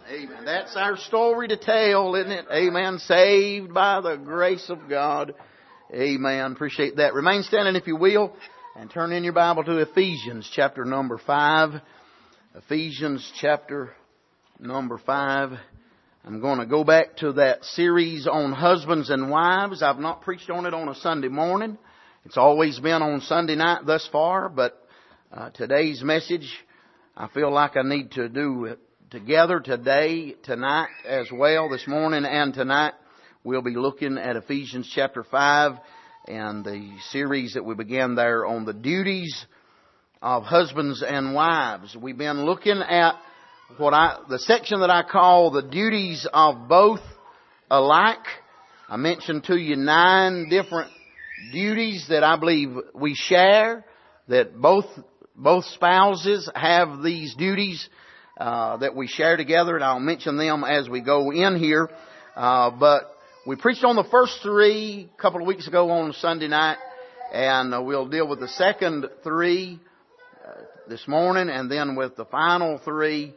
Amen. That's our story to tell, isn't it? Amen. Saved by the grace of God. Amen. Appreciate that. Remain standing if you will, and turn in your Bible to Ephesians chapter number 5. Ephesians chapter number 5. I'm going to go back to that series on husbands and wives. I've not preached on it on a Sunday morning. It's always been on Sunday night thus far, but today's message, I feel like I need to do it together today, tonight as well. This morning and tonight we'll be looking at Ephesians chapter 5 and the series that we began there on the duties of husbands and wives. We've been looking at the section that I call the duties of both alike. I mentioned to you 9 different duties that I believe we share, that both spouses have these duties that we share together, and I'll mention them as we go in here. But we preached on the first 3 a couple of weeks ago on Sunday night, and we'll deal with the second 3 this morning, and then with the final 3.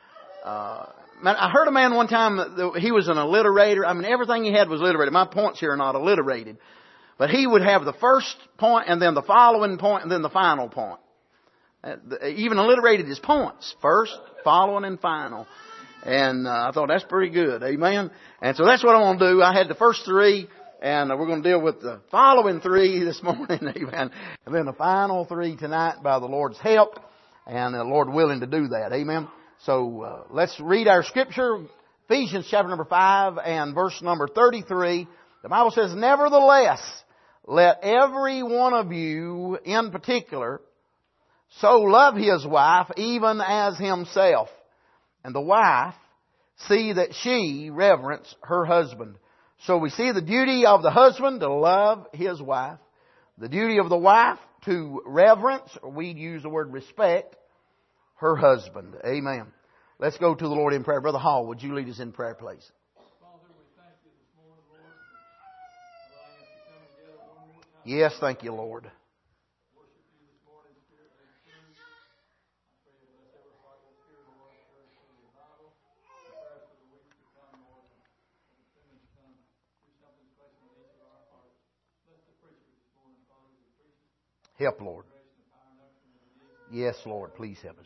I heard a man one time that he was an alliterator. I mean, everything he had was alliterated. My points here are not alliterated. But he would have the first point, and then the following point, and then the final point. Even alliterated his points. First, following, and final. And I thought that's pretty good. Amen. And so that's what I want to do. I had the first 3, and we're going to deal with the following 3 this morning. Amen. And then the final 3 tonight by the Lord's help, and the Lord willing to do that. Amen. So let's read our scripture. Ephesians chapter number 5 and verse number 33. The Bible says, "Nevertheless, let every one of you in particular so love his wife even as himself, and the wife see that she reverence her husband." So we see the duty of the husband to love his wife, the duty of the wife to reverence, or we'd use the word respect, her husband. Amen. Let's go to the Lord in prayer. Brother Hall, would you lead us in prayer, please? Father, we thank you this morning, Lord, for allowing us to come together one more time. Yes, thank you, Lord. Worship you this morning, Spirit and truth. I pray you bless every heart that's here, Lord. Prayers for the revival, prayers for the weeks to come, Lord. And as soon as come, do something special in each of our hearts. Bless the preacher this morning, Father, the preacher. Help, Lord. Yes, Lord, please help us.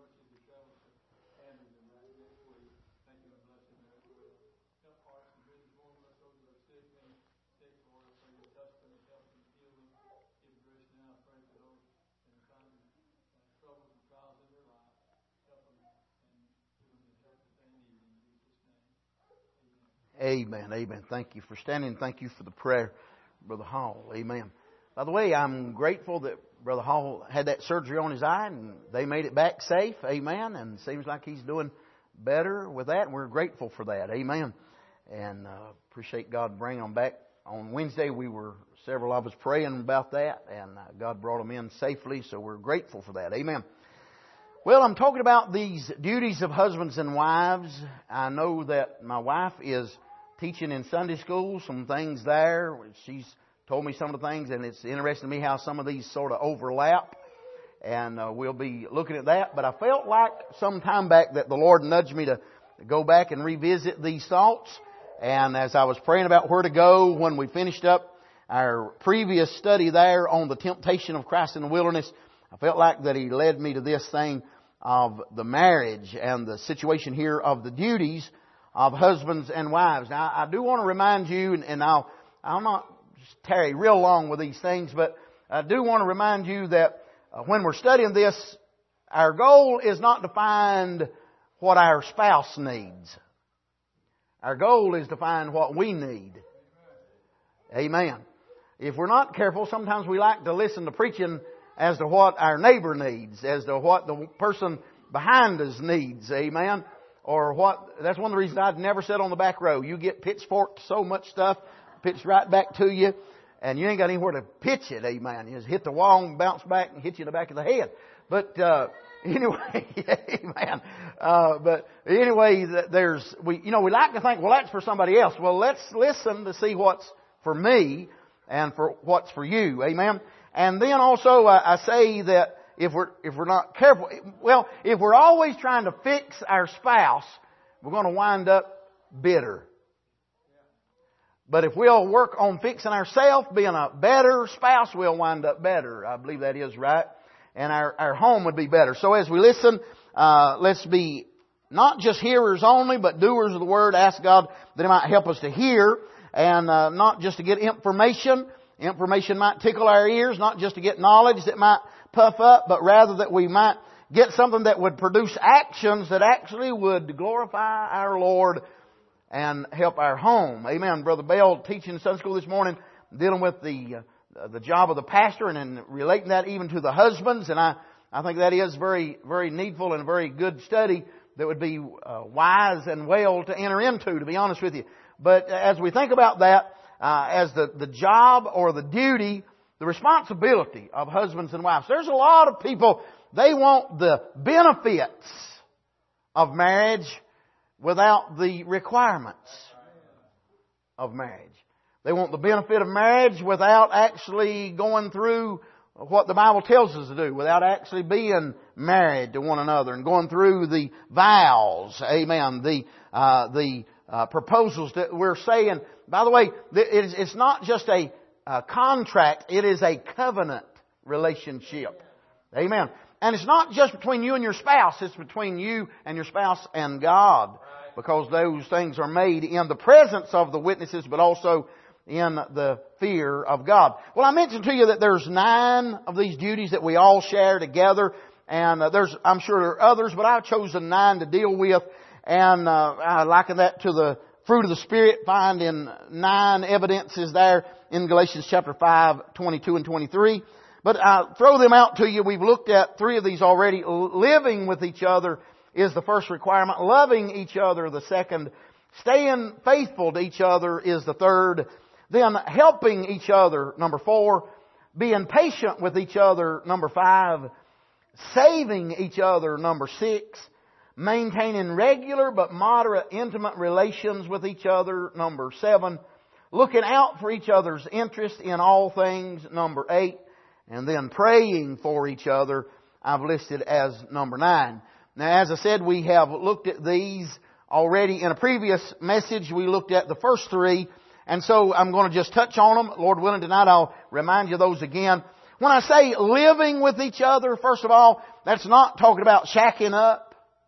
Amen. Amen. Thank you for standing. Thank you for the prayer, Brother Hall. Amen. By the way, I'm grateful that Brother Hall had that surgery on his eye and they made it back safe. Amen. And it seems like he's doing better with that, and we're grateful for that. Amen. And appreciate God bringing him back. On Wednesday, several of us praying about that, and God brought him in safely, so we're grateful for that. Amen. Well, I'm talking about these duties of husbands and wives. I know that my wife is teaching in Sunday school, some things there. She's told me some of the things, and it's interesting to me how some of these sort of overlap. And we'll be looking at that. But I felt like some time back that the Lord nudged me to go back and revisit these thoughts. And as I was praying about where to go when we finished up our previous study there on the temptation of Christ in the wilderness, I felt like that He led me to this thing of the marriage and the situation here of the duties of husbands and wives. Now, I do want to remind you, and I'll not tarry real long with these things, but I do want to remind you that when we're studying this, our goal is not to find what our spouse needs. Our goal is to find what we need. Amen. If we're not careful, sometimes we like to listen to preaching as to what our neighbor needs, as to what the person behind us needs. Amen. That's one of the reasons I'd never sit on the back row. You get pitchforked so much stuff, pitched right back to you, and you ain't got anywhere to pitch it. Amen. You just hit the wall and bounce back and hit you in the back of the head. But anyway, amen. But anyway, we like to think, well, that's for somebody else. Well, let's listen to see what's for me and for what's for you. Amen. And then also I say that if we're not careful, if we're always trying to fix our spouse, we're going to wind up bitter. But if we'll work on fixing ourselves, being a better spouse, we'll wind up better. I believe that is right. And our home would be better. So as we listen, let's be not just hearers only, but doers of the Word. Ask God that He might help us to hear and not just to get information. Information might tickle our ears, not just to get knowledge that might puff up, but rather that we might get something that would produce actions that actually would glorify our Lord and help our home. Amen. Brother Bell teaching in Sunday school this morning, dealing with the job of the pastor and relating that even to the husbands. And I think that is very, very needful and a very good study that would be wise and well to enter into, to be honest with you. But as we think about that, as the job or the duty, the responsibility of husbands and wives. There's a lot of people, they want the benefits of marriage without the requirements of marriage. They want the benefit of marriage without actually going through what the Bible tells us to do, without actually being married to one another and going through the vows, amen, the proposals that we're saying. By the way, it's not just a contract, it is a covenant relationship. Amen. And it's not just between you and your spouse, it's between you and your spouse and God. Because those things are made in the presence of the witnesses, but also in the fear of God. Well, I mentioned to you that there's 9 of these duties that we all share together. And I'm sure there are others, but I've chosen 9 to deal with. And I liken that to the fruit of the Spirit, find in 9 evidences there in Galatians chapter 5, 22 and 23. But I'll throw them out to you. We've looked at 3 of these already. Living with each other is the first requirement. Loving each other, the second. Staying faithful to each other is the third. Then helping each other, number 4. Being patient with each other, number 5. Saving each other, number 6. Maintaining regular but moderate intimate relations with each other, number 7. Looking out for each other's interest in all things, number 8. And then praying for each other, I've listed as number 9. Now, as I said, we have looked at these already in a previous message. We looked at the first 3. And so I'm going to just touch on them. Lord willing, tonight I'll remind you of those again. When I say living with each other, first of all, that's not talking about shacking up.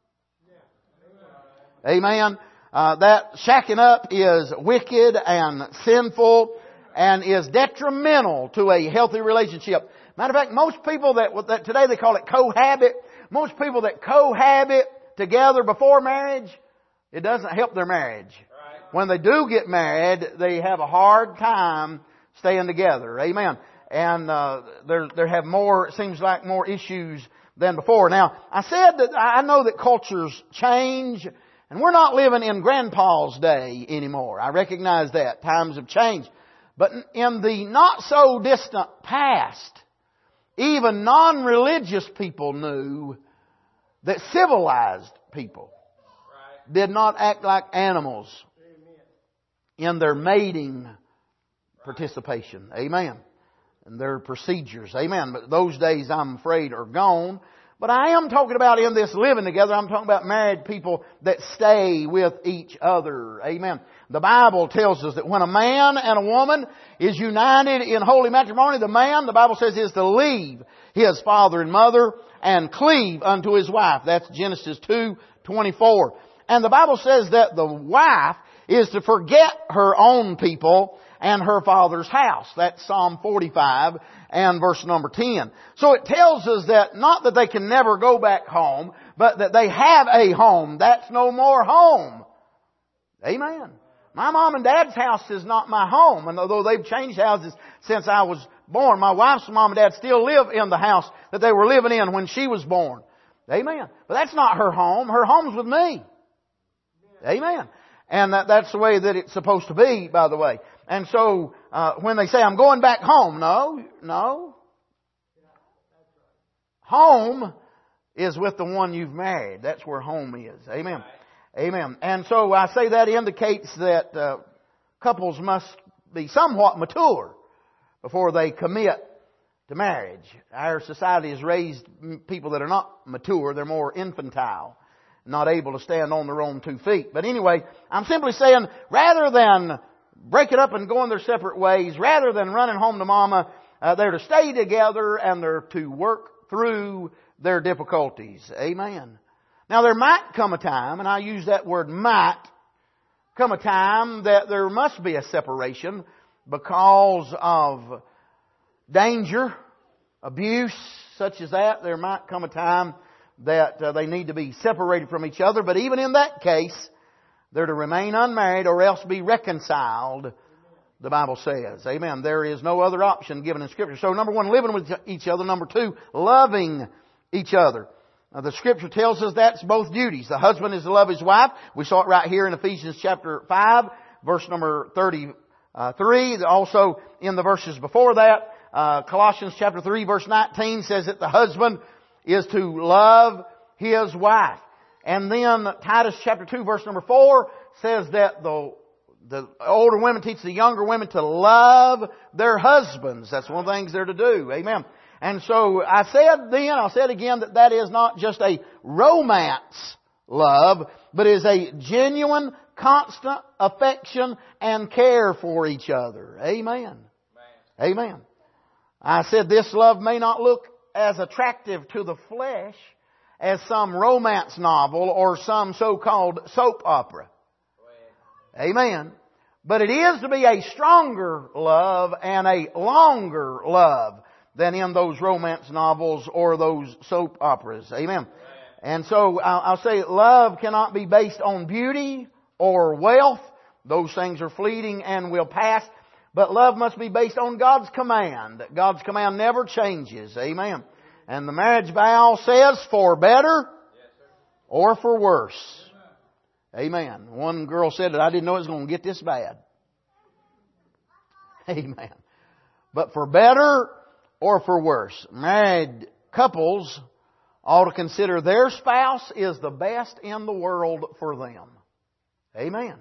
Amen. That shacking up is wicked and sinful and is detrimental to a healthy relationship. Matter of fact, most people that today they call it cohabit. Most people that cohabit together before marriage, it doesn't help their marriage. When they do get married, they have a hard time staying together. Amen. And there have more, it seems like more issues than before. Now, I said that I know that cultures change. And we're not living in Grandpa's day anymore. I recognize that. Times have changed. But in the not so distant past, even non-religious people knew that civilized people did not act like animals in their mating participation. Amen. And their procedures. Amen. But those days, I'm afraid, are gone. But I am talking about in this living together, I'm talking about married people that stay with each other. Amen. The Bible tells us that when a man and a woman is united in holy matrimony, the man, the Bible says, is to leave his father and mother and cleave unto his wife. That's Genesis 2:24. And the Bible says that the wife is to forget her own people and her father's house. That's Psalm 45 and verse number 10. So it tells us that not that they can never go back home, but that they have a home. That's no more home. Amen. My mom and dad's house is not my home. And although they've changed houses since I was born, my wife's mom and dad still live in the house that they were living in when she was born. Amen. But that's not her home. Her home's with me. Amen. And that's the way that it's supposed to be, by the way. And so, when they say, I'm going back home, no. Home is with the one you've married. That's where home is. Amen. Amen. And so I say that indicates that couples must be somewhat mature before they commit to marriage. Our society has raised people that are not mature. They're more infantile. not able to stand on their own 2 feet. But anyway, I'm simply saying, rather than break it up and going their separate ways, rather than running home to mama, they're to stay together and they're to work through their difficulties. Amen. Now there might come a time, and I use that word might, come a time that there must be a separation because of danger, abuse, such as that. There might come a time that they need to be separated from each other. But even in that case, they're to remain unmarried or else be reconciled, the Bible says. Amen. There is no other option given in Scripture. So number 1, living with each other. Number 2, loving each other. Now, the Scripture tells us that's both duties. The husband is to love his wife. We saw it right here in Ephesians chapter 5, verse number 33. Also in the verses before that, Colossians chapter 3, verse 19 says that the husband is to love his wife. And then Titus chapter 2, verse number 4 says that the older women teach the younger women to love their husbands. That's one of the things they're to do. Amen. And so I said then, I'll say it again, that is not just a romance love, but is a genuine, constant affection and care for each other. Amen. Amen. I said this love may not look as attractive to the flesh as some romance novel or some so-called soap opera. Amen. But it is to be a stronger love and a longer love than in those romance novels or those soap operas. Amen. And so I'll say love cannot be based on beauty or wealth. Those things are fleeting and will pass. But love must be based on God's command. God's command never changes. Amen. And the marriage vow says for better or for worse. Amen. One girl said that I didn't know it was going to get this bad. Amen. But for better or for worse. Married couples ought to consider their spouse is the best in the world for them. Amen.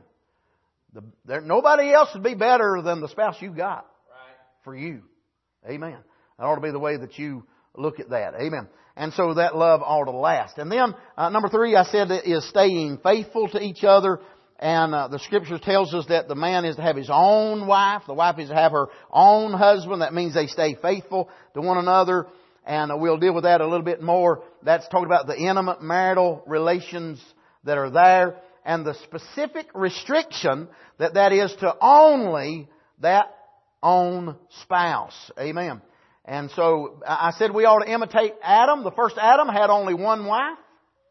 Nobody else would be better than the spouse you got for you. Amen. That ought to be the way that you look at that. Amen. And so that love ought to last. And then number 3, I said, is staying faithful to each other. And the Scripture tells us that the man is to have his own wife. The wife is to have her own husband. That means they stay faithful to one another. And we'll deal with that a little bit more. That's talking about the intimate marital relations that are there. And the specific restriction that is to only that own spouse. Amen. And so I said we ought to imitate Adam. The first Adam had only one wife.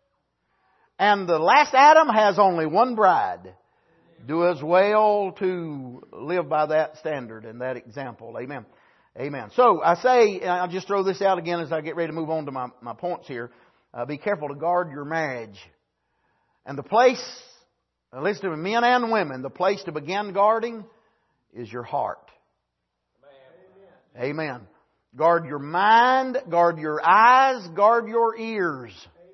And the last Adam has only one bride. Do us well to live by that standard and that example. Amen. Amen. So I say, and I'll just throw this out again as I get ready to move on to my points here. Be careful to guard your marriage. And the place, at least to men and women, the place to begin guarding is your heart. Amen. Amen. Guard your mind, guard your eyes, guard your ears.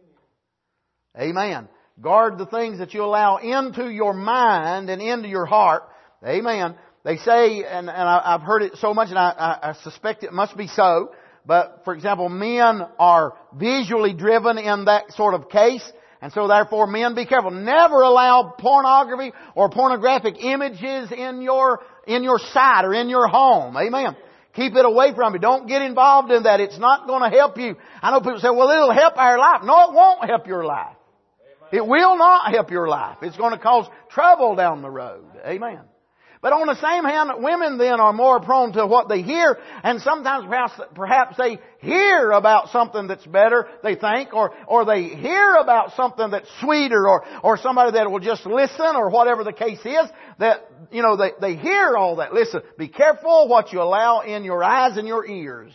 Amen. Guard the things that you allow into your mind and into your heart. Amen. They say, and I've heard it so much, and I suspect it must be so, but for example, men are visually driven in that sort of case. And so therefore, men, be careful. Never allow pornography or pornographic images in your sight or in your home. Amen. Keep it away from you. Don't get involved in that. It's not going to help you. I know people say, well, it'll help our life. No, it won't help your life. It will not help your life. It's going to cause trouble down the road. Amen. But on the same hand, women then are more prone to what they hear, and sometimes perhaps they hear about something that's better, they think, or they hear about something that's sweeter, or somebody that will just listen, or whatever the case is, that, they hear all that. Listen, be careful what you allow in your eyes and your ears.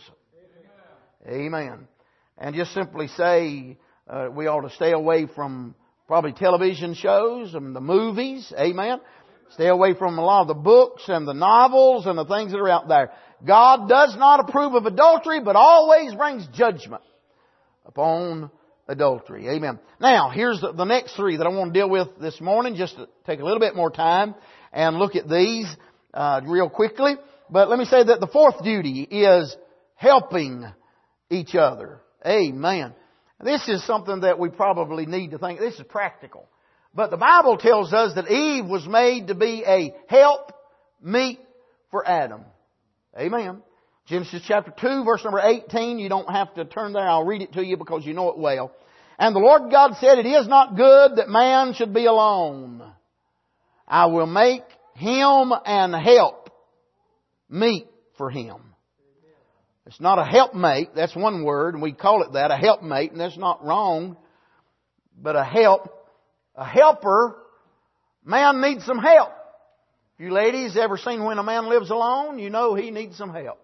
Amen. And just simply say, we ought to stay away from probably television shows and the movies. Amen. Stay away from a lot of the books and the novels and the things that are out there. God does not approve of adultery, but always brings judgment upon adultery. Amen. Now, here's the next 3 that I want to deal with this morning, just to take a little bit more time and look at these real quickly. But let me say that the 4th duty is helping each other. Amen. This is something that we probably need to think. This is practical. But the Bible tells us that Eve was made to be a help meet for Adam. Amen. Genesis chapter 2, verse number 18. You don't have to turn there. I'll read it to you because you know it well. And the Lord God said, it is not good that man should be alone. I will make him an help meet for him. It's not a helpmate. That's one word, and we call it that, a helpmate, and that's not wrong. But a helper, man needs some help. You ladies ever seen when a man lives alone? You know he needs some help.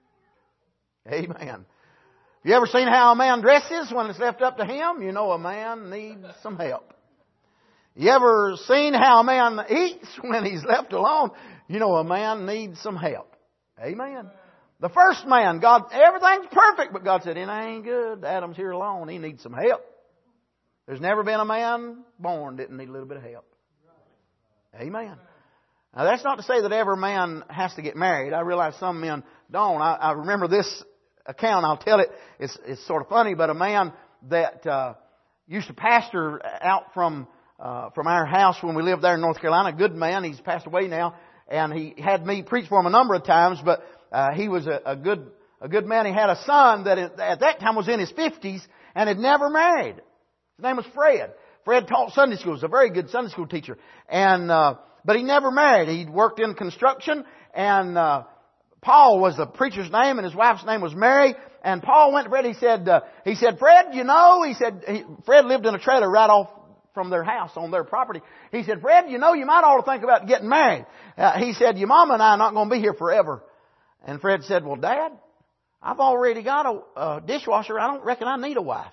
Amen. You ever seen how a man dresses when it's left up to him? You know a man needs some help. You ever seen how a man eats when he's left alone? You know a man needs some help. Amen. The first man, God, everything's perfect, but God said, it ain't good. Adam's here alone. He needs some help. There's never been a man born that didn't need a little bit of help. Amen. Now that's not to say that every man has to get married. I realize some men don't. I remember this account. I'll tell it. It's sort of funny, but a man that used to pastor out from our house when we lived there in North Carolina, a good man. He's passed away now, and he had me preach for him a number of times. But he was a good man. He had a son that at that time was in his 50s and had never married. His name was Fred. Fred taught Sunday school. He was a very good Sunday school teacher, but he never married. He worked in construction, and Paul was the preacher's name, and his wife's name was Mary. And Paul went to Fred. He said, Fred, you know, Fred lived in a trailer right off from their house on their property. He said, Fred, you know, you might ought to think about getting married. He said, your mama and I are not going to be here forever. And Fred said, well, Dad, I've already got a dishwasher. I don't reckon I need a wife.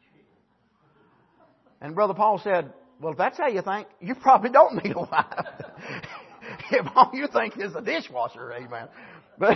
And Brother Paul said, well, if that's how you think, you probably don't need a wife. If all you think is a dishwasher, amen. But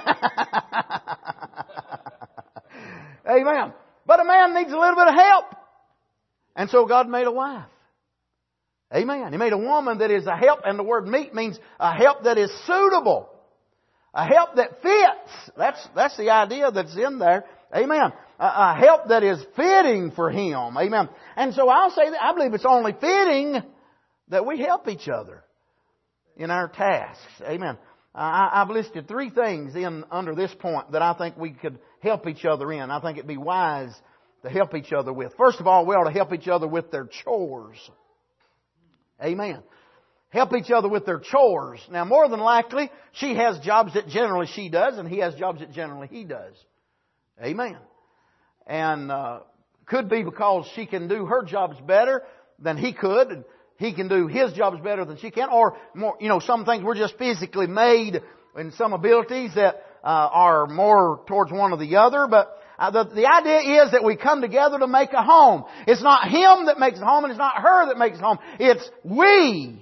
amen. But a man needs a little bit of help. And so God made a wife. Amen. He made a woman that is a help, and the word meet means a help that is suitable. A help that fits. That's the idea that's in there. Amen. A help that is fitting for him. Amen. And so I'll say that I believe it's only fitting that we help each other in our tasks. Amen. I've listed 3 things under this point that I think we could help each other in. I think it'd be wise to help each other with. First of all, we ought to help each other with their chores. Amen. Help each other with their chores. Now, more than likely, she has jobs that generally she does, and he has jobs that generally he does. Amen. And could be because she can do her jobs better than he could, and he can do his jobs better than she can, or more. You know, some things we're just physically made in some abilities that are more towards one or the other. But the idea is that we come together to make a home. It's not him that makes a home, and it's not her that makes a home. It's we.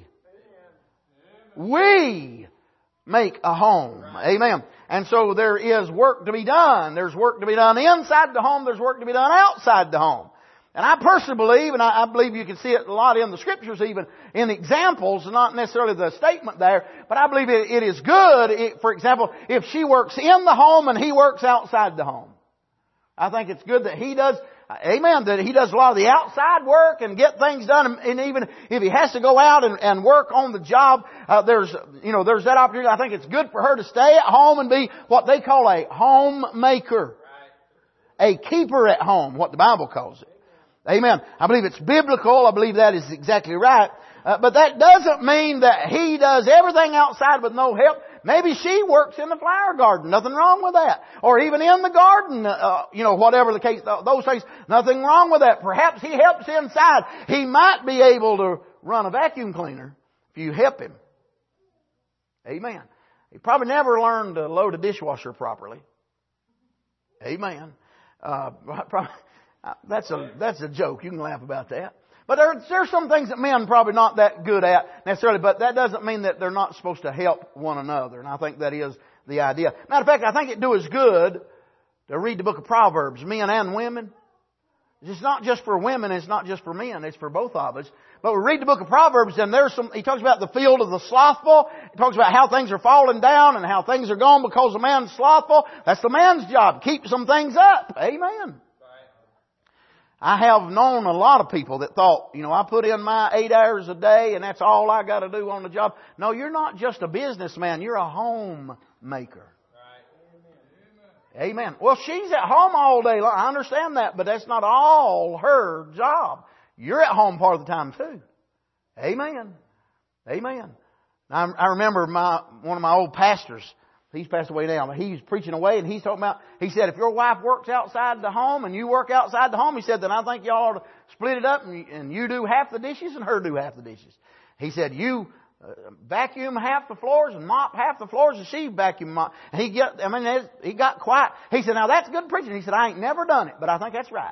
We make a home. Amen. And so there is work to be done. There's work to be done inside the home. There's work to be done outside the home. And I personally believe, and I believe you can see it a lot in the Scriptures, even in examples, not necessarily the statement there, but I believe it is good, for example, if she works in the home and he works outside the home. I think it's good that he does, amen, that he does a lot of the outside work and get things done. And even if he has to go out and work on the job, there's that opportunity. I think it's good for her to stay at home and be what they call a homemaker. A keeper at home, what the Bible calls it. Amen. I believe it's biblical. I believe that is exactly right. But that doesn't mean that he does everything outside with no help. Maybe she works in the flower garden. Nothing wrong with that. Or even in the garden, whatever the case, those things, nothing wrong with that. Perhaps he helps inside. He might be able to run a vacuum cleaner if you help him. Amen. He probably never learned to load a dishwasher properly. Amen. That's a joke. You can laugh about that. But there's some things that men probably not that good at necessarily, but that doesn't mean that they're not supposed to help one another. And I think that is the idea. Matter of fact, I think it do us good to read the book of Proverbs, men and women. It's not just for women, it's not just for men, it's for both of us. But we read the book of Proverbs and he talks about the field of the slothful. He talks about how things are falling down and how things are gone because the man's slothful. That's the man's job. Keep some things up. Amen. I have known a lot of people that thought, I put in my 8 hours a day and that's all I got to do on the job. No, you're not just a businessman. You're a homemaker. Amen. Well, she's at home all day long. I understand that, but that's not all her job. You're at home part of the time too. Amen. Amen. I remember one of my old pastors. He's passed away now. He was preaching away and he's talking about, he said, if your wife works outside the home and you work outside the home, he said, then I think y'all ought to split it up and you do half the dishes and her do half the dishes. He said, you vacuum half the floors and mop half the floors and she vacuum mop. And he got quiet. He said, now that's good preaching. He said, I ain't never done it, but I think that's right.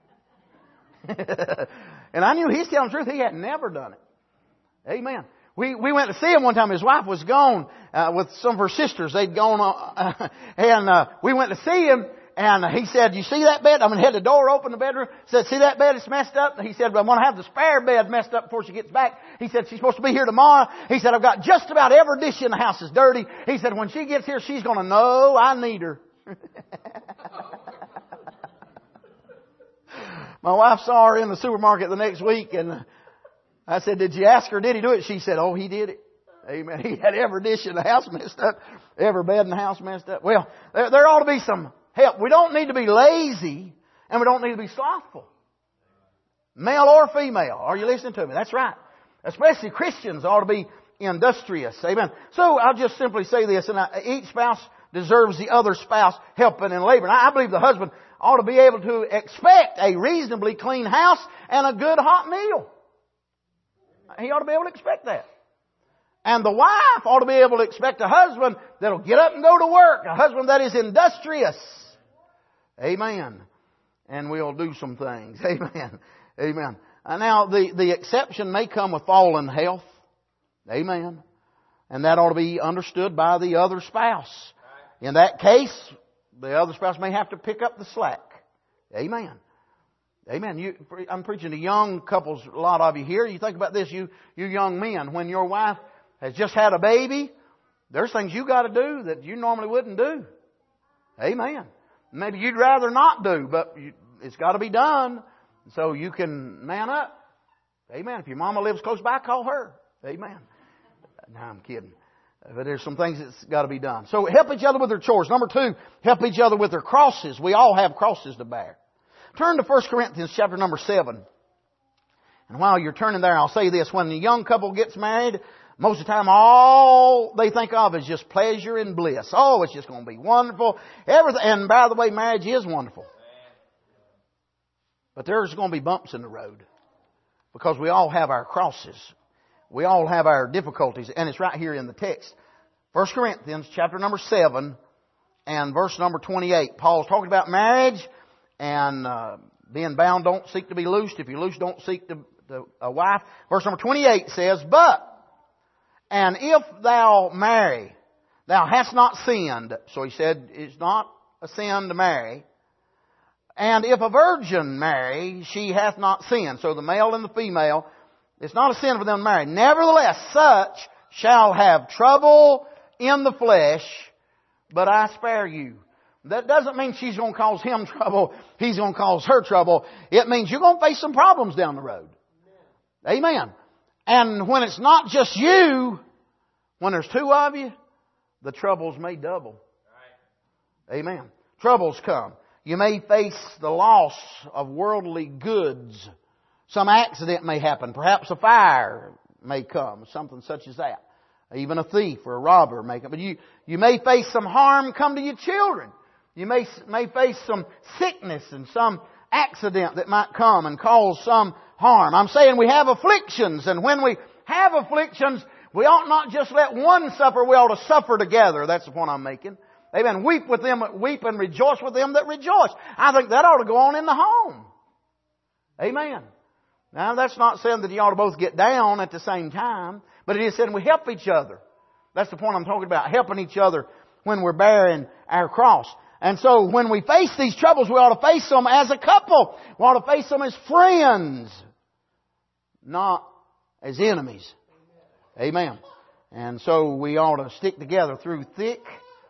And I knew he's telling the truth. He had never done it. Amen. We went to see him one time. His wife was gone with some of her sisters. They'd gone and we went to see him. And he said, you see that bed? I'm going to head the door open the bedroom. He said, see that bed? It's messed up. And he said, well, I'm going to have the spare bed messed up before she gets back. He said, she's supposed to be here tomorrow. He said, I've got just about every dish in the house is dirty. He said, when she gets here, she's going to know I need her. My wife saw her in the supermarket the next week and I said, did you ask her, did he do it? She said, oh, he did it. Amen. He had every dish in the house messed up, every bed in the house messed up. Well, there ought to be some help. We don't need to be lazy and we don't need to be slothful. Male or female. Are you listening to me? That's right. Especially Christians ought to be industrious. Amen. So I'll just simply say this, and each spouse deserves the other spouse helping in labor. And I believe the husband ought to be able to expect a reasonably clean house and a good hot meal. He ought to be able to expect that. And the wife ought to be able to expect a husband that'll get up and go to work. A husband that is industrious. Amen. And we'll do some things. Amen. Amen. Now, the exception may come with fallen health. Amen. And that ought to be understood by the other spouse. In that case, the other spouse may have to pick up the slack. Amen. Amen. I'm preaching to young couples, a lot of you here. You think about this, you young men. When your wife has just had a baby, there's things you got to do that you normally wouldn't do. Amen. Maybe you'd rather not do, but it's got to be done so you can man up. Amen. If your mama lives close by, call her. Amen. No, I'm kidding. But there's some things that's got to be done. So help each other with their chores. Number 2, help each other with their crosses. We all have crosses to bear. Turn to 1 Corinthians chapter number 7. And while you're turning there, I'll say this. When the young couple gets married, most of the time all they think of is just pleasure and bliss. Oh, it's just going to be wonderful. Everything. And by the way, marriage is wonderful. But there's going to be bumps in the road. Because we all have our crosses. We all have our difficulties. And it's right here in the text. 1 Corinthians chapter number 7 and verse number 28. Paul's talking about marriage. And being bound, don't seek to be loosed. If you're loose, don't seek a wife. Verse number 28 says, and if thou marry, thou hast not sinned. So he said, it's not a sin to marry. And if a virgin marry, she hath not sinned. So the male and the female, it's not a sin for them to marry. Nevertheless, such shall have trouble in the flesh, but I spare you. That doesn't mean she's going to cause him trouble. He's going to cause her trouble. It means you're going to face some problems down the road. Amen. And when it's not just you, when there's 2 of you, the troubles may double. Amen. Troubles come. You may face the loss of worldly goods. Some accident may happen. Perhaps a fire may come. Something such as that. Even a thief or a robber may come. But you may face some harm come to your children. You may face some sickness and some accident that might come and cause some harm. I'm saying we have afflictions, and when we have afflictions, we ought not just let one suffer, we ought to suffer together. That's the point I'm making. Amen. Weep with them that weep and rejoice with them that rejoice. I think that ought to go on in the home. Amen. Now that's not saying that you ought to both get down at the same time, but it is saying we help each other. That's the point I'm talking about, helping each other when we're bearing our cross. And so when we face these troubles, we ought to face them as a couple. We ought to face them as friends, not as enemies. Amen. And so we ought to stick together through thick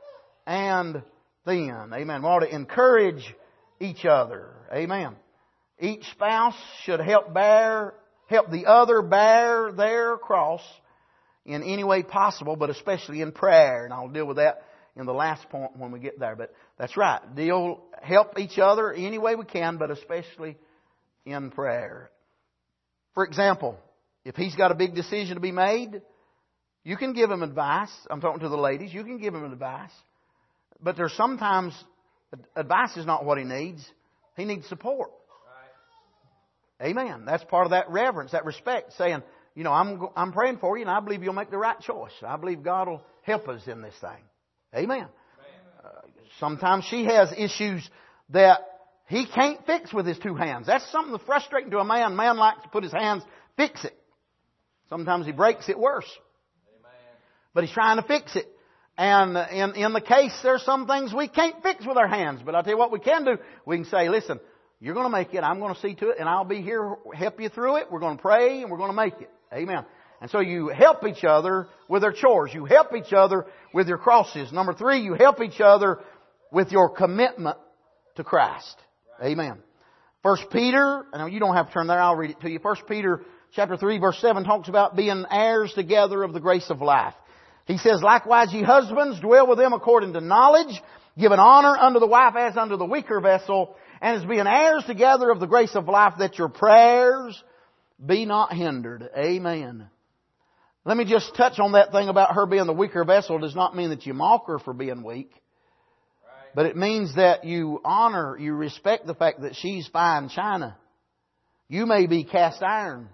and thin. Amen. We ought to encourage each other. Amen. Each spouse should help the other bear their cross in any way possible, but especially in prayer. And I'll deal with that in the last point when we get there. But that's right. Help each other any way we can, but especially in prayer. For example, if he's got a big decision to be made, you can give him advice. I'm talking to the ladies. You can give him advice. But there's sometimes advice is not what he needs. He needs support. Right. Amen. That's part of that reverence, that respect, saying, you know, I'm praying for you and I believe you'll make the right choice. I believe God will help us in this thing. Amen. Sometimes she has issues that he can't fix with his two hands. That's something that's frustrating to a man. A man likes to put his hands, fix it. Sometimes he breaks it worse. Amen. But he's trying to fix it. And in the case, there's some things we can't fix with our hands. But I'll tell you what we can do. We can say, listen, you're going to make it. I'm going to see to it. And I'll be here, help you through it. We're going to pray and we're going to make it. Amen. And so you help each other with their chores. You help each other with your crosses. Number 3, you help each other with your commitment to Christ. Amen. 1 Peter, and you don't have to turn there, I'll read it to you. 1 Peter chapter 3 verse 7 talks about being heirs together of the grace of life. He says, likewise ye husbands, dwell with them according to knowledge, giving honor unto the wife as unto the weaker vessel, and as being heirs together of the grace of life, that your prayers be not hindered. Amen. Let me just touch on that thing about her being the weaker vessel. It does not mean that you mock her for being weak. But it means that you honor, you respect the fact that she's fine china. You may be cast iron.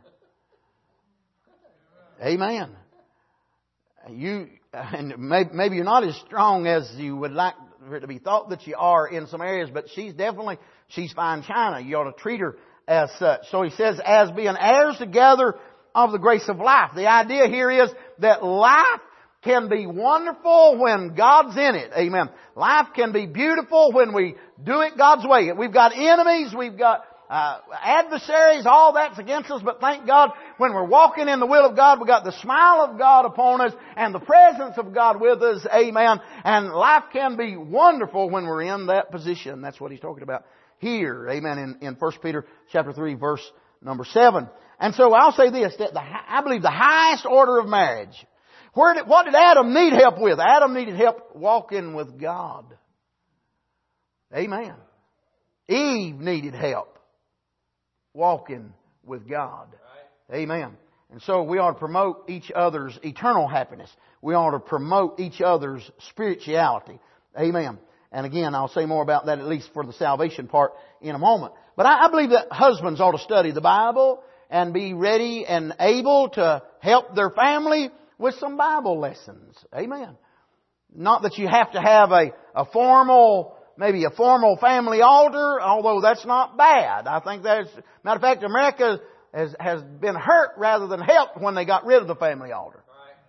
Amen. And maybe you're not as strong as you would like for it to be thought that you are in some areas, but she's fine china. You ought to treat her as such. So he says, as being heirs together of the grace of life. The idea here is that life can be wonderful when God's in it. Amen. Life can be beautiful when we do it God's way. We've got enemies, we've got adversaries, all that's against us, but thank God when we're walking in the will of God, we've got the smile of God upon us and the presence of God with us. Amen. And life can be wonderful when we're in that position. That's what he's talking about here. Amen. In 1 Peter chapter 3 verse number 7. And so I'll say this, that I believe the highest order of marriage, what did Adam need help with? Adam needed help walking with God. Amen. Eve needed help walking with God. Amen. And so we ought to promote each other's eternal happiness. We ought to promote each other's spirituality. Amen. And again, I'll say more about that at least for the salvation part in a moment. But I believe that husbands ought to study the Bible and be ready and able to help their family with some Bible lessons. Amen. Not that you have to have a formal family altar, although that's not bad. I think matter of fact, America has been hurt rather than helped when they got rid of the family altar.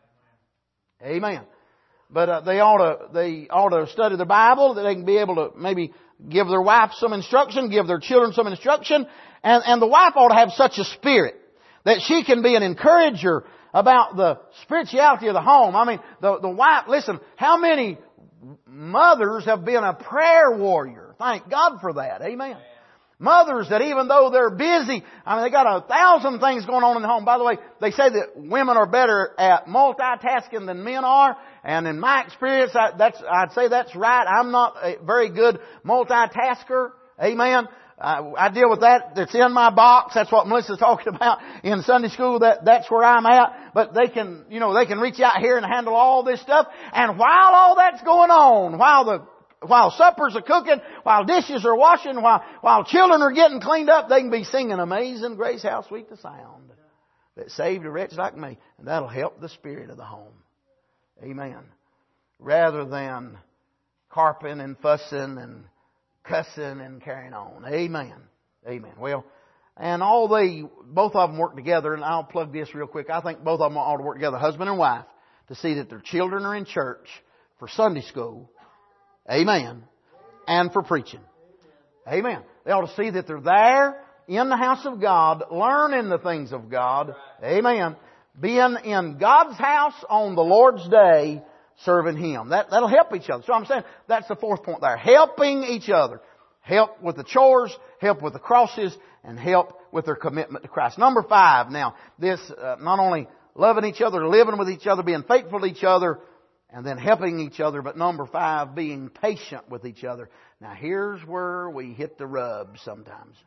Right. Amen. But they ought to study the Bible, that they can be able to maybe give their wife some instruction, give their children some instruction, and the wife ought to have such a spirit that she can be an encourager about the spirituality of the home. I mean, the wife, listen, how many mothers have been a prayer warrior? Thank God for that. Amen. Mothers that even though they're busy, I mean, they got 1,000 things going on in the home. By the way, they say that women are better at multitasking than men are. And in my experience, I'd say that's right. I'm not a very good multitasker. Amen. I deal with that. It's in my box. That's what Melissa's talking about in Sunday school. That's where I'm at. But they can reach out here and handle all this stuff. And while all that's going on, while suppers are cooking, while dishes are washing, while children are getting cleaned up, they can be singing Amazing Grace, how sweet the sound that saved a wretch like me. And that'll help the spirit of the home. Amen. Rather than carping and fussing and cussing and carrying on. Amen. Amen. Well, and both of them work together, and I'll plug this real quick. I think both of them ought to work together, husband and wife, to see that their children are in church for Sunday school. Amen. And for preaching. Amen. They ought to see that they're there in the house of God, learning the things of God. Amen. Being in God's house on the Lord's day, serving Him. That'll help each other. So I'm saying that's the fourth point there. Helping each other. Help with the chores, help with the crosses, and help with their commitment to Christ. Number 5 now, this not only loving each other, living with each other, being faithful to each other, and then helping each other, but number 5, being patient with each other. Now here's where we hit the rub sometimes.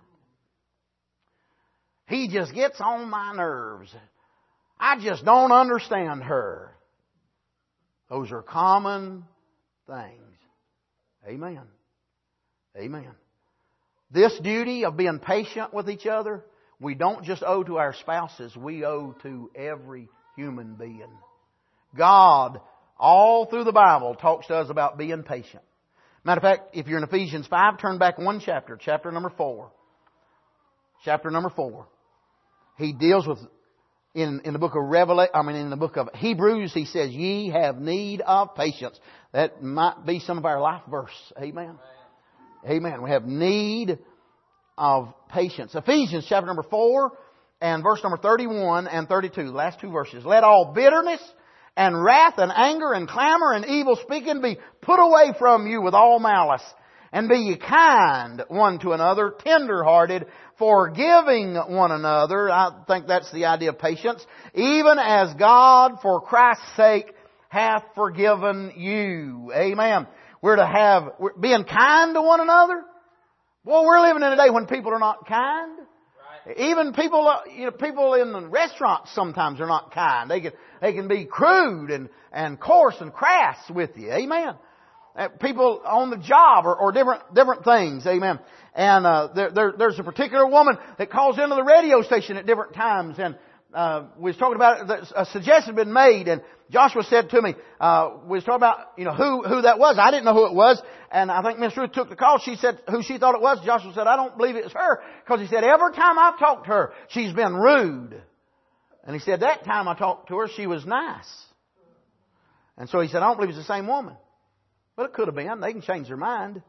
He just gets on my nerves. I just don't understand her. Those are common things. Amen. Amen. This duty of being patient with each other, we don't just owe to our spouses, we owe to every human being. God, all through the Bible, talks to us about being patient. Matter of fact, if you're in Ephesians 5, turn back one chapter, chapter number 4. Chapter number 4. He deals with, in the book of in the book of Hebrews, he says, ye have need of patience. That might be some of our life verse. Amen. Amen. We have need of patience. Ephesians chapter number 4 and verse number 31 and 32. The last 2 verses. Let all bitterness and wrath and anger and clamor and evil speaking be put away from you with all malice. And be ye kind one to another, tender-hearted, forgiving one another. I think that's the idea of patience. Even as God, for Christ's sake, hath forgiven you. Amen. We're being kind to one another. Well, we're living in a day when people are not kind. Right. Even people in the restaurants sometimes are not kind. They can be crude and coarse and crass with you. Amen. People on the job or different things. Amen. And there's a particular woman that calls into the radio station at different times, and we was talking about it, a suggestion had been made, and Joshua said to me, we was talking about who that was. I didn't know who it was, and I think Miss Ruth took the call. She said who she thought it was. Joshua said, I don't believe it was her, because he said every time I've talked to her, she's been rude. And he said that time I talked to her, she was nice. And so he said, I don't believe it's the same woman. But it could have been. They can change their mind.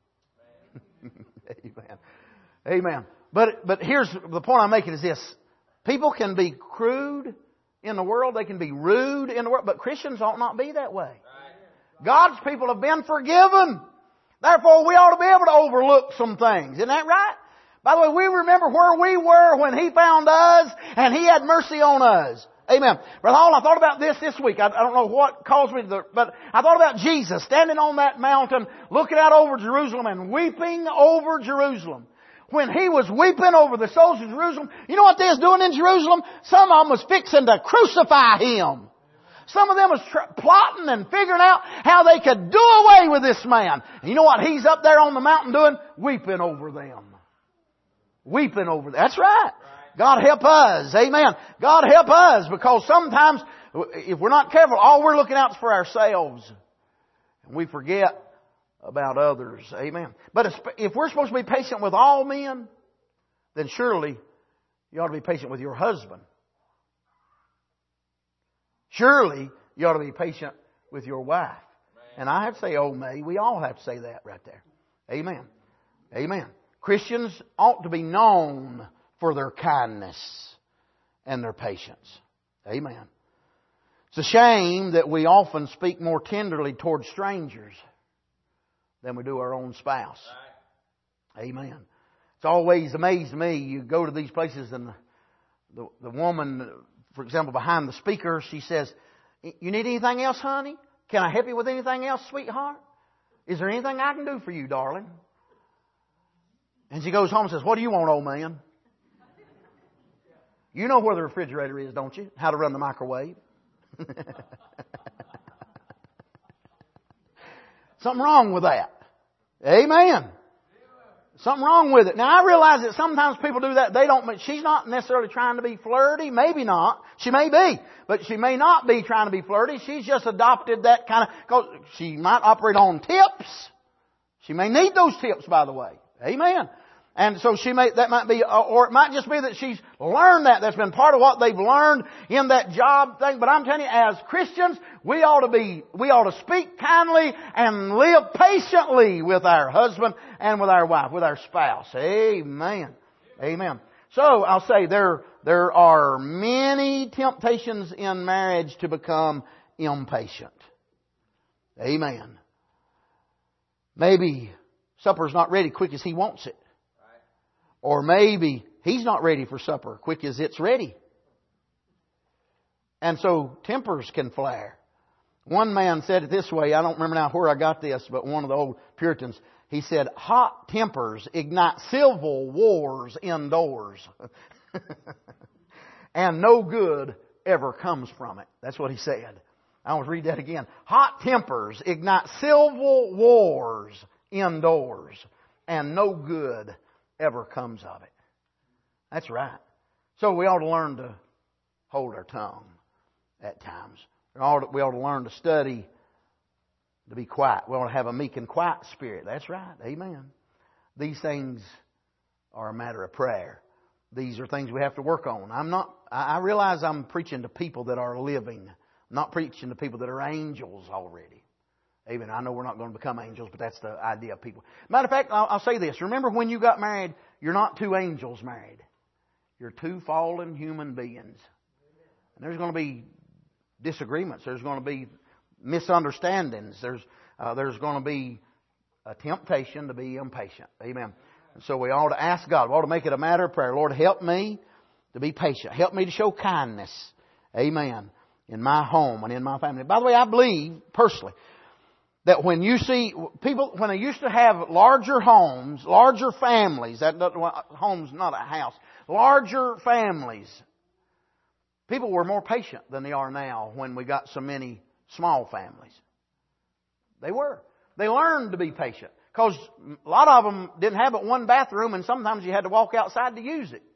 Amen. Amen. But here's the point I'm making is this. People can be crude in the world. They can be rude in the world. But Christians ought not be that way. God's people have been forgiven. Therefore, we ought to be able to overlook some things. Isn't that right? By the way, we remember where we were when He found us and He had mercy on us. Amen. Brother Hall, I thought about this week. I don't know what caused me but I thought about Jesus standing on that mountain, looking out over Jerusalem and weeping over Jerusalem. When He was weeping over the souls of Jerusalem, you know what they was doing in Jerusalem? Some of them was fixing to crucify Him. Some of them was plotting and figuring out how they could do away with this man. And you know what He's up there on the mountain doing? Weeping over them. Weeping over them. That's right. God help us. Amen. God help us, because sometimes if we're not careful, all we're looking out is for ourselves. And we forget about others. Amen. But if we're supposed to be patient with all men, then surely you ought to be patient with your husband. Surely you ought to be patient with your wife. And I have to say, oh May, we all have to say that right there. Amen. Amen. Christians ought to be known for their kindness and their patience. Amen. It's a shame that we often speak more tenderly toward strangers than we do our own spouse. Right. Amen. It's always amazed me. You go to these places and the woman, for example, behind the speaker, she says, you need anything else, honey? Can I help you with anything else, sweetheart? Is there anything I can do for you, darling? And she goes home and says, what do you want, old man? You know where the refrigerator is, don't you? How to run the microwave. Something wrong with that. Amen. Something wrong with it. Now I realize that sometimes people do that. She's not necessarily trying to be flirty. Maybe not. She may be. But she may not be trying to be flirty. She's just adopted that kind of, 'cause she might operate on tips. She may need those tips, by the way. Amen. And so that might be, or it might just be that she's learned that. That's been part of what they've learned in that job thing. But I'm telling you, as Christians, we ought to speak kindly and live patiently with our husband and with our wife, with our spouse. Amen. Amen. So I'll say there are many temptations in marriage to become impatient. Amen. Maybe supper's not ready quick as he wants it. Or maybe he's not ready for supper quick as it's ready. And so tempers can flare. One man said it this way, I don't remember now where I got this, but one of the old Puritans, he said, hot tempers ignite civil wars indoors. And no good ever comes from it. That's what he said. I will read that again. Hot tempers ignite civil wars indoors, and no good ever comes of it. That's right. So we ought to learn to hold our tongue at times. We ought to learn to study to be quiet. We ought to have a meek and quiet spirit. That's right. Amen. These things are a matter of prayer. These are things we have to work on. I realize I'm preaching to people that are living. I'm not preaching to people that are angels already. Amen. I know we're not going to become angels, but that's the idea of people. Matter of fact, I'll say this. Remember when you got married, you're not two angels married. You're two fallen human beings. And there's going to be disagreements. There's going to be misunderstandings. There's going to be a temptation to be impatient. Amen. And so we ought to ask God. We ought to make it a matter of prayer. Lord, help me to be patient. Help me to show kindness. Amen. In my home and in my family. By the way, I believe personally that when you see people, when they used to have larger homes, larger families, home's not a house, larger families, people were more patient than they are now when we got so many small families. They were. They learned to be patient. Because a lot of them didn't have but one bathroom and sometimes you had to walk outside to use it.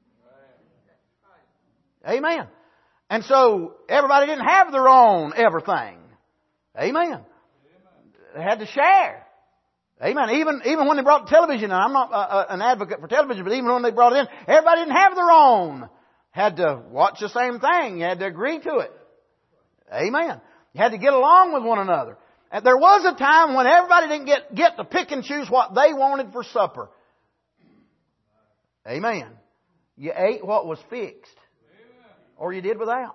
Amen. And so everybody didn't have their own everything. Amen. They had to share. Amen. Even when they brought television, and I'm not an advocate for television, but even when they brought it in, everybody didn't have their own. Had to watch the same thing. You had to agree to it. Amen. You had to get along with one another. And there was a time when everybody didn't get to pick and choose what they wanted for supper. Amen. You ate what was fixed. Or you did without.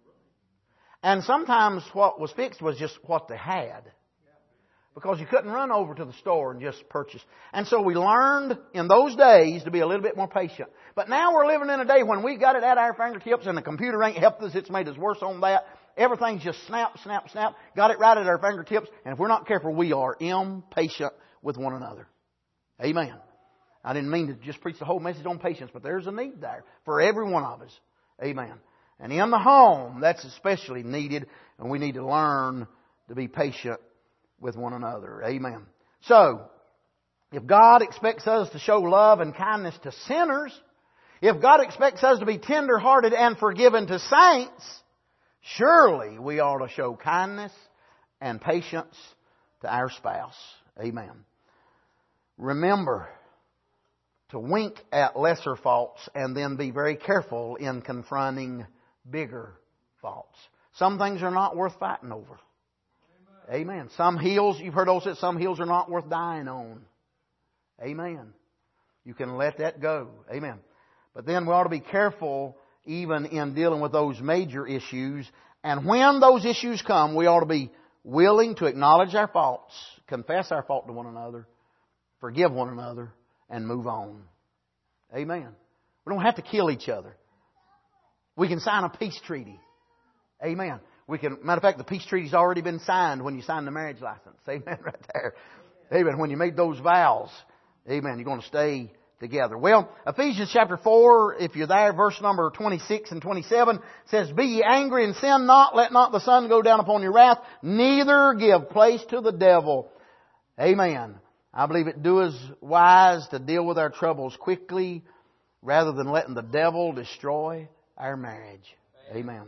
And sometimes what was fixed was just what they had. Because you couldn't run over to the store and just purchase. And so we learned in those days to be a little bit more patient. But now we're living in a day when we got it at our fingertips and the computer ain't helped us. It's made us worse on that. Everything's just snap, snap, snap. Got it right at our fingertips. And if we're not careful, we are impatient with one another. Amen. I didn't mean to just preach the whole message on patience, but there's a need there for every one of us. Amen. And in the home, that's especially needed. And we need to learn to be patient with one another. Amen. So, if God expects us to show love and kindness to sinners, if God expects us to be tender-hearted and forgiving to saints, surely we ought to show kindness and patience to our spouse. Amen. Remember to wink at lesser faults and then be very careful in confronting bigger faults. Some things are not worth fighting over. Amen. Some hills, you've heard those said, some hills are not worth dying on. Amen. You can let that go. Amen. But then we ought to be careful even in dealing with those major issues. And when those issues come, we ought to be willing to acknowledge our faults, confess our fault to one another, forgive one another, and move on. Amen. We don't have to kill each other. We can sign a peace treaty. Amen. Matter of fact, the peace treaty's already been signed when you signed the marriage license. Amen, right there. Amen. When you made those vows. Amen. You're going to stay together. Well, Ephesians chapter 4, if you're there, verse number 26 and 27 says, Be ye angry and sin not, let not the sun go down upon your wrath, neither give place to the devil. Amen. I believe it does wise to deal with our troubles quickly rather than letting the devil destroy our marriage. Amen.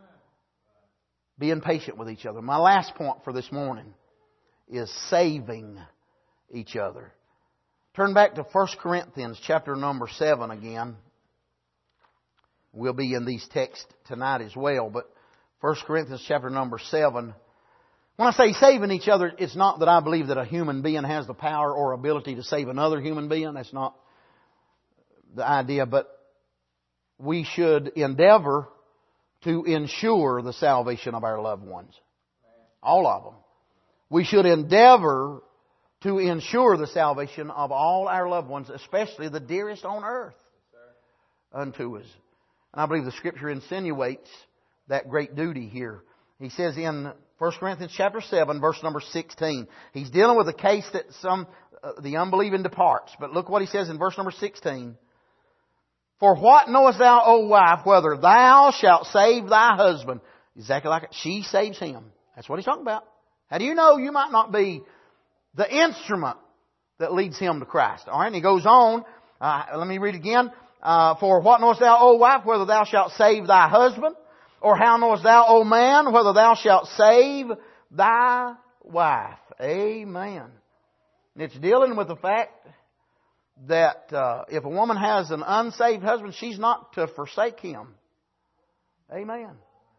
Being patient with each other. My last point for this morning is saving each other. Turn back to 1 Corinthians chapter number 7 again. We'll be in these texts tonight as well, but 1 Corinthians chapter number 7. When I say saving each other, it's not that I believe that a human being has the power or ability to save another human being. That's not the idea, but we should endeavor to ensure the salvation of our loved ones. All of them. We should endeavor to ensure the salvation of all our loved ones, especially the dearest on earth unto us. And I believe the Scripture insinuates that great duty here. He says in 1 Corinthians chapter 7, verse number 16, he's dealing with a case that the unbelieving departs. But look what he says in verse number 16. For what knowest thou, O wife, whether thou shalt save thy husband? Exactly like it. She saves him. That's what he's talking about. How do you know you might not be the instrument that leads him to Christ? All right, and he goes on. Let me read again. For what knowest thou, O wife, whether thou shalt save thy husband? Or how knowest thou, O man, whether thou shalt save thy wife? Amen. And it's dealing with the fact that if a woman has an unsaved husband, she's not to forsake him. Amen.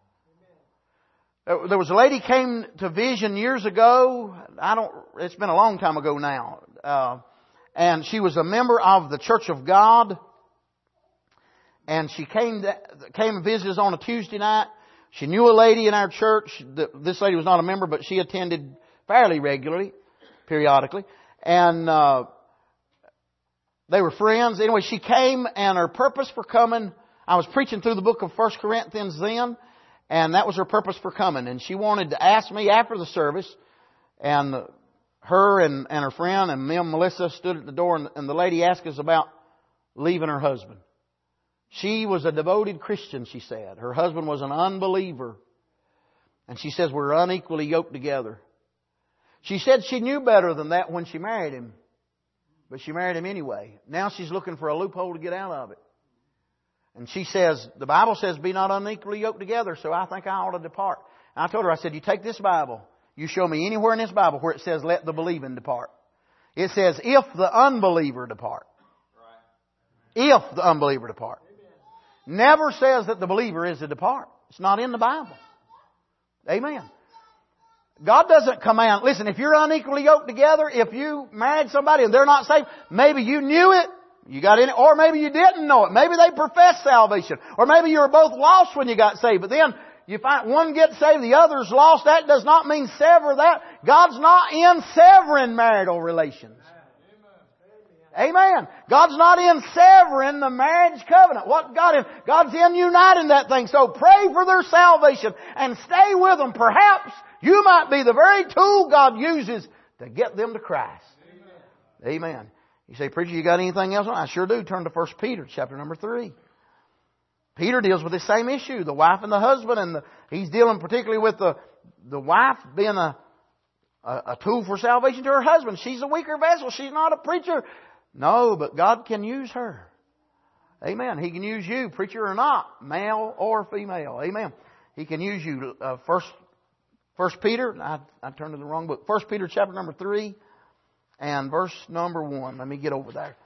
There was a lady came to Vision years ago. It's been a long time ago now. And she was a member of the Church of God. And she came and visited us on a Tuesday night. She knew a lady in our church. This lady was not a member, but she attended fairly regularly, periodically. And they were friends. Anyway, she came, and her purpose for coming, I was preaching through the book of 1 Corinthians then, and that was her purpose for coming. And she wanted to ask me after the service, and her and her friend and me and Melissa stood at the door, and the lady asked us about leaving her husband. She was a devoted Christian, she said. Her husband was an unbeliever. And she says we're unequally yoked together. She said she knew better than that when she married him. But she married him anyway. Now she's looking for a loophole to get out of it. And she says, the Bible says be not unequally yoked together, so I think I ought to depart. And I told her, I said, you take this Bible. You show me anywhere in this Bible where it says let the believing depart. It says if the unbeliever depart. If the unbeliever depart. Never says that the believer is to depart. It's not in the Bible. Amen. God doesn't command. Listen, if you're unequally yoked together, if you married somebody and they're not saved, maybe you knew it, you got in it, or maybe you didn't know it. Maybe they professed salvation. Or maybe you were both lost when you got saved. But then you find one gets saved, the other's lost. That does not mean sever that. God's not in severing marital relations. Amen. God's not in severing the marriage covenant. What God's in uniting that thing. So pray for their salvation and stay with them. Perhaps you might be the very tool God uses to get them to Christ. Amen. You say, preacher, you got anything else? I sure do. Turn to 1 Peter chapter number 3. Peter deals with the same issue, the wife and the husband, and he's dealing particularly with the wife being a tool for salvation to her husband. She's a weaker vessel. She's not a preacher. No, but God can use her. Amen. He can use you, preacher or not, male or female. Amen. He can use you. First Peter, I turned to the wrong book. 1 Peter chapter number 3 and verse number 1. Let me get over there.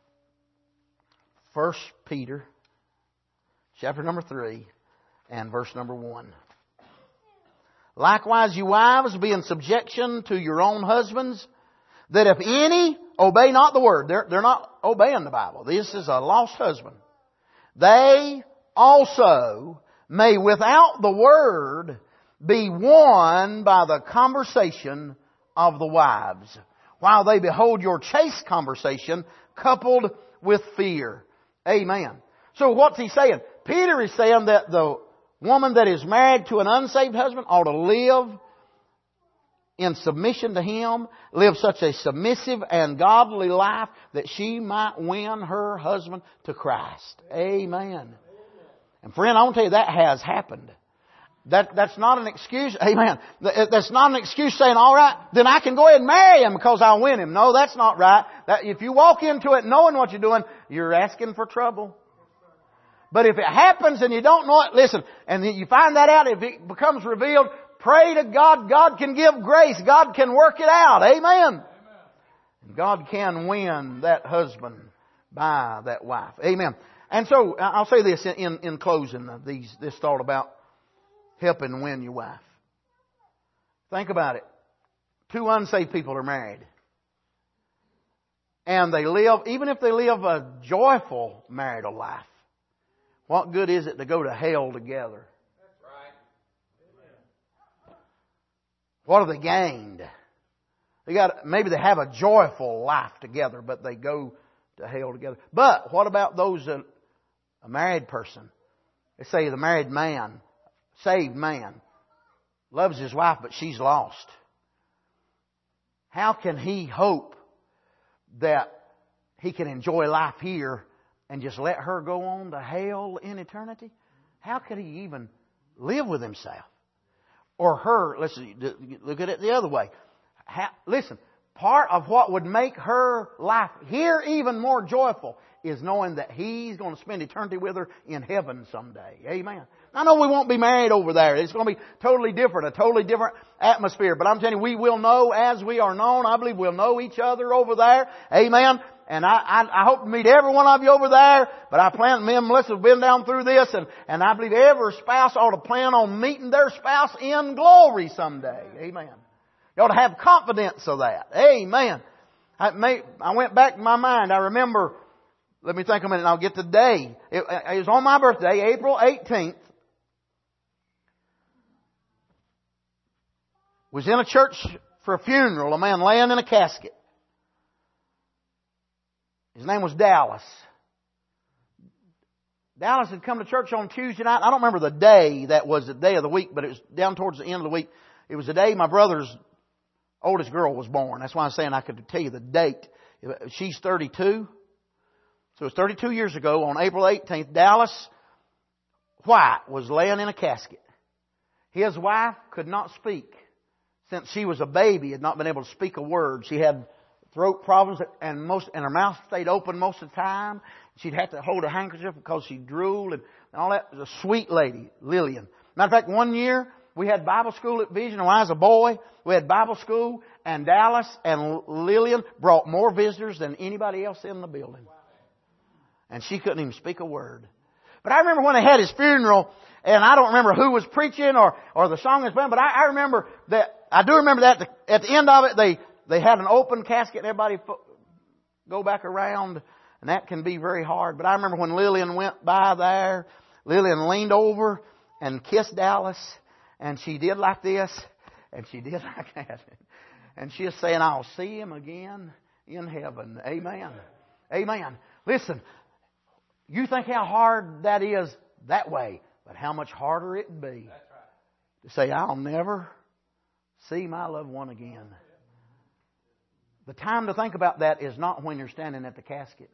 1 Peter chapter number 3 and verse number 1. Likewise, you wives, be in subjection to your own husbands, that if any obey not the word, they're not obeying the Bible. This is a lost husband. They also may without the word be won by the conversation of the wives, while they behold your chaste conversation coupled with fear. Amen. So what's he saying? Peter is saying that the woman that is married to an unsaved husband ought to live in submission to him, live such a submissive and godly life that she might win her husband to Christ. Amen. And friend, I want to tell you that has happened. That's not an excuse. Amen. That's not an excuse saying, all right, then I can go ahead and marry him because I'll win him. No, that's not right. If you walk into it knowing what you're doing, you're asking for trouble. But if it happens and you don't know it, listen, and you find that out, if it becomes revealed, pray to God. God can give grace. God can work it out. Amen. And God can win that husband by that wife. Amen. And so I'll say this in closing, this thought about helping win your wife. Think about it. Two unsaved people are married. And they live, even if they live a joyful marital life, what good is it to go to hell together? What have they gained? Maybe they have a joyful life together, but they go to hell together. But what about those, a married person? Let's say the married man, saved man, loves his wife, but she's lost. How can he hope that he can enjoy life here and just let her go on to hell in eternity? How could he even live with himself? Or her, let's look at it the other way. Listen, part of what would make her life here even more joyful is knowing that he's going to spend eternity with her in heaven someday. Amen. I know we won't be married over there. It's going to be totally different, a totally different atmosphere. But I'm telling you, we will know as we are known. I believe we'll know each other over there. Amen. And I hope to meet every one of you over there. But I plan, me and Melissa have been down through this. And I believe every spouse ought to plan on meeting their spouse in glory someday. Amen. You ought to have confidence of that. Amen. I went back in my mind. I remember, let me think a minute and I'll get the day. It was on my birthday, April 18th. Was in a church for a funeral, a man laying in a casket. His name was Dallas. Dallas had come to church on Tuesday night. I don't remember the day that was the day of the week, but it was down towards the end of the week. It was the day my brother's oldest girl was born. That's why I'm saying I could tell you the date. She's 32. So it's 32 years ago on April 18th, Dallas White was laying in a casket. His wife could not speak. Since she was a baby, had not been able to speak a word. She had throat problems and her mouth stayed open most of the time. She'd have to hold a handkerchief because she drooled and all that. It was a sweet lady, Lillian. Matter of fact, one year we had Bible school at Vision. When I was a boy, we had Bible school, and Dallas and Lillian brought more visitors than anybody else in the building. And she couldn't even speak a word. But I remember when they had his funeral, and I don't remember who was preaching or the song was playing, but I remember that. I do remember that at the end of it, they had an open casket and everybody go back around, and that can be very hard. But I remember when Lillian went by there, Lillian leaned over and kissed Dallas, and she did like this, and she did like that. And she was saying, I'll see him again in heaven. Amen. Amen. Listen, you think how hard that is that way, but how much harder it'd be to say, I'll never see my loved one again. The time to think about that is not when you're standing at the casket.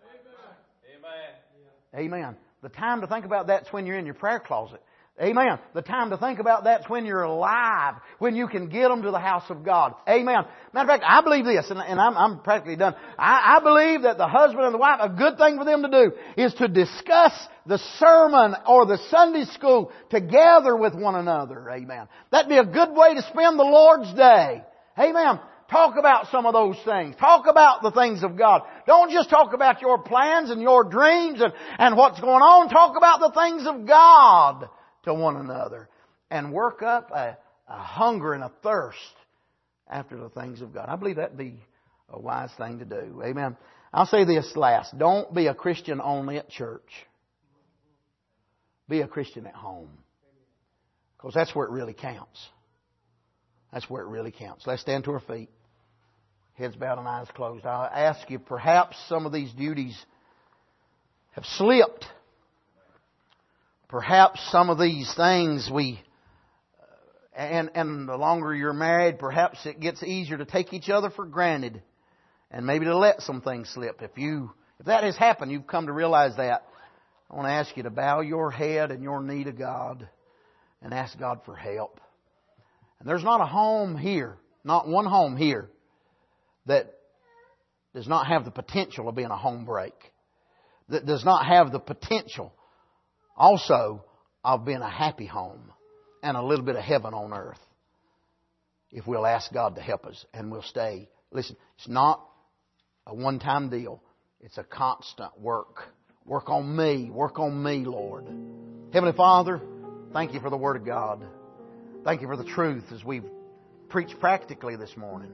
Amen. Amen. The time to think about that's when you're in your prayer closet. Amen. The time to think about that's when you're alive, when you can get them to the house of God. Amen. Matter of fact, I believe this, and I'm practically done. I believe that the husband and the wife, a good thing for them to do is to discuss the sermon or the Sunday school together with one another. Amen. That'd be a good way to spend the Lord's day. Amen. Talk about some of those things. Talk about the things of God. Don't just talk about your plans and your dreams and what's going on. Talk about the things of God to one another. And work up a hunger and a thirst after the things of God. I believe that'd be a wise thing to do. Amen. I'll say this last. Don't be a Christian only at church. Be a Christian at home. Because that's where it really counts. That's where it really counts. Let's stand to our feet. Heads bowed and eyes closed. I'll ask you, perhaps some of these duties have slipped. Perhaps some of these things and the longer you're married, perhaps it gets easier to take each other for granted and maybe to let some things slip. If that has happened, you've come to realize that, I want to ask you to bow your head in your need of God and ask God for help. And there's not a home here, not one home here, that does not have the potential of being a home break. That does not have the potential also of being a happy home and a little bit of heaven on earth. If we'll ask God to help us and we'll stay. Listen, it's not a one-time deal. It's a constant work. Work on me. Work on me, Lord. Heavenly Father, thank you for the Word of God. Thank you for the truth as we've preached practically this morning.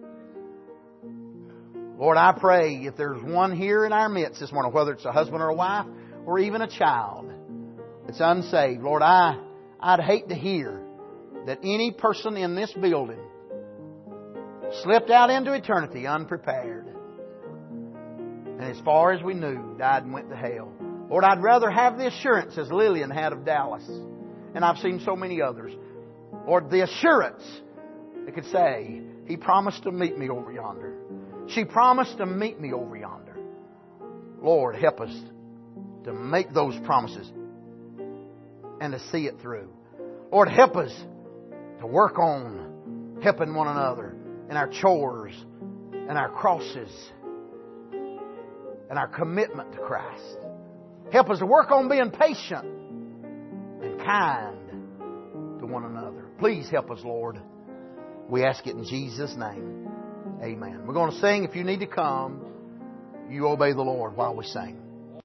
Lord, I pray if there's one here in our midst this morning, whether it's a husband or a wife or even a child that's unsaved, Lord, I'd hate to hear that any person in this building Slipped out into eternity unprepared. And as far as we knew, died and went to hell. Lord, I'd rather have the assurance as Lillian had of Dallas. And I've seen so many others. Lord, the assurance that could say, He promised to meet me over yonder. She promised to meet me over yonder. Lord, help us to make those promises and to see it through. Lord, help us to work on helping one another in our chores and our crosses and our commitment to Christ. Help us to work on being patient and kind to one another. Please help us, Lord. We ask it in Jesus' name. Amen. We're going to sing. If you need to come, you obey the Lord while we sing.